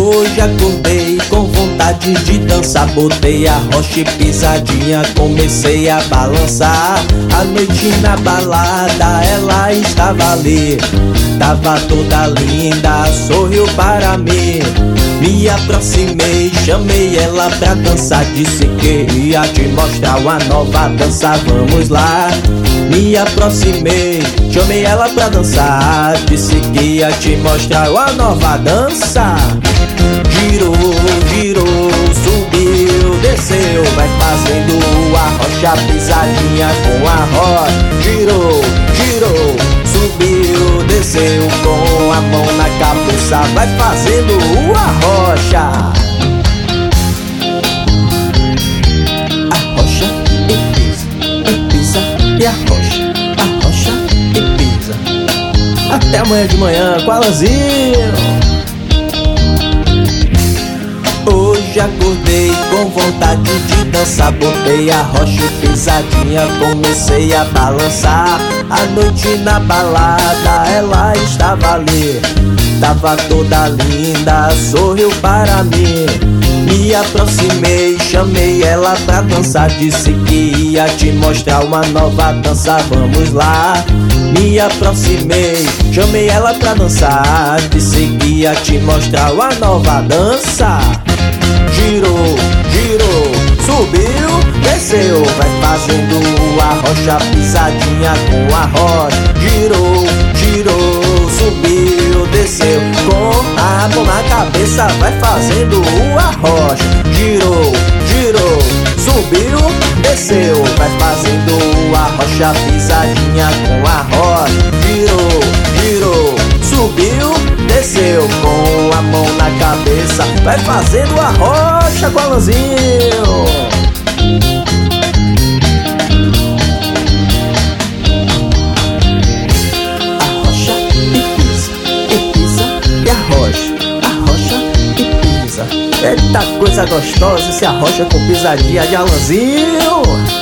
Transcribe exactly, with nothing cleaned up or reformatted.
Hoje acordei com vontade de dançar, botei a rocha e pisadinha, comecei a balançar. A noite na balada, ela estava ali, tava toda linda, sorriu para mim. Me aproximei, chamei ela pra dançar, disse que ia te mostrar uma nova dança, vamos lá. Me aproximei, chamei ela pra dançar, disse que ia te mostrar uma nova dança. Girou, girou, subiu, desceu, vai fazendo a rocha, pisadinha com a rocha. Girou, girou, subiu, desceu, com a mão na cabeça, vai fazendo a rocha. A rocha e pisa, e pisa e a rocha, a rocha e pisa. Até amanhã de manhã com Alanzinho. Hoje acordei com vontade de dançar, botei a rocha e pisadinha, comecei a balançar. A noite na balada, ela estava ali, tava toda linda, sorriu para mim. Me aproximei, chamei ela pra dançar, disse que ia te mostrar uma nova dança, vamos lá. Me aproximei, chamei ela pra dançar, disse que ia te mostrar uma nova dança. Girou, girou, subiu, desceu, vai fazendo a rocha, pisadinha com a rocha. Girou, girou, subiu, desceu, com a mão na cabeça, vai fazendo a rocha. Girou, girou, subiu, desceu, vai fazendo a rocha, pisadinha com a rocha. Girou, girou, subiu, desceu, com a mão na cabeça, vai fazendo a rocha com Alanzinho. A rocha e pisa, e pisa e a rocha, a rocha e pisa. Eita coisa gostosa esse arrocha com pisadinha de Alanzinho.